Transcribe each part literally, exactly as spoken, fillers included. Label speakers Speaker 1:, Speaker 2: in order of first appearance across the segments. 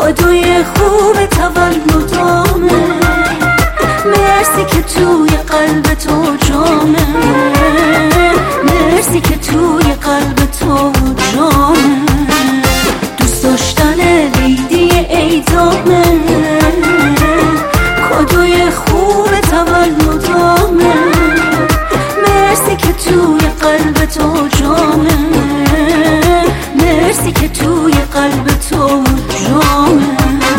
Speaker 1: کادوی خوب تولدامه، مرسی که توی قلب تو جامه، مرسی که توی قلب تو جامه. دوست داشتن لیدی ایدامه، کادوی خوب تولدامه، مرسی که توی قلب تو جامه، مرسی که توی قلب تو جامه.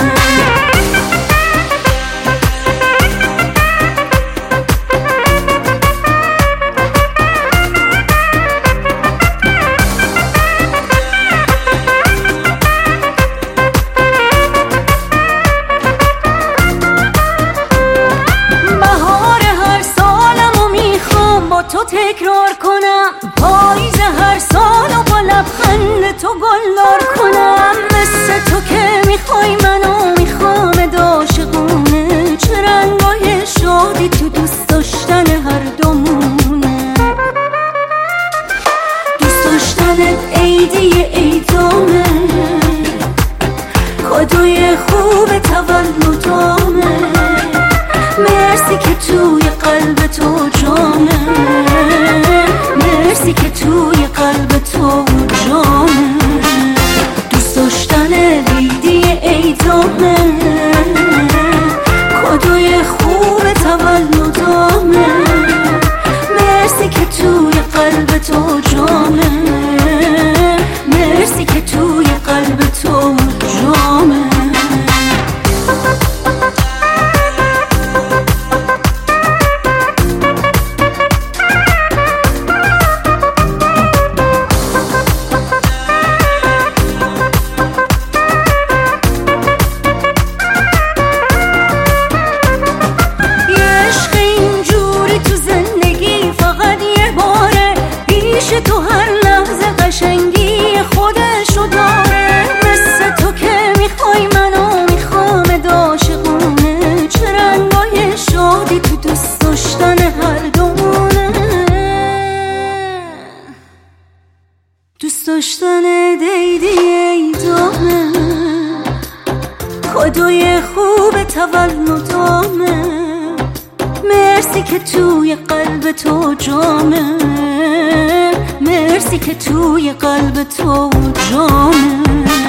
Speaker 1: تو تکرار کنم پاییز هر سال و با لبخند تو گلدار کنم، مثل تو که میخوای منو میخوام عاشقونه، چه رنگای شادی تو دوست داشتن هر دومونه. دوست داشتنت عیدی ایدامه، کادوی خوب تولدامه، مرسی که توی قلب تو جامه، مرسی که توی قلب تو جامه. دوست داشتن لیدی ایدامه، کادوی خوب تولدامه، مرسی که توی قلب تو جامه، مرسی که توی قلب تو جامه. تو هر لحظه قشنگی خودشو داره، مثل تو که میخوای منو میخوام عاشقونه، چه رنگای شادی تو دوست داشتن هر دومونه. دوست داشتن دیدی ایدامه، کادوی خوب تولدامه، مرسی که توی قلب تو جامه، مرسی که توی قلب تو جامه.